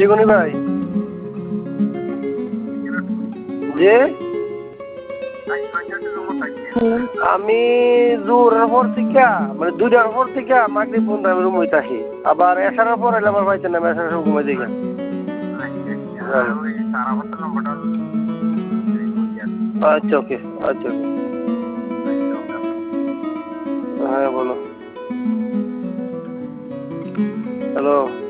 গনি ভাই যে আমি জোরের পর থেকে মানে 2টার পর থেকে মাগরিব পর্যন্ত আমি রুম হইতে আসি আবার এসারের পর এলে আমার বাড়িতে নামে এসারের সময় ঘুমাই দিই আচ্ছা ওকে আচ্ছা ওকে হ্যাঁ বলো হ্যালো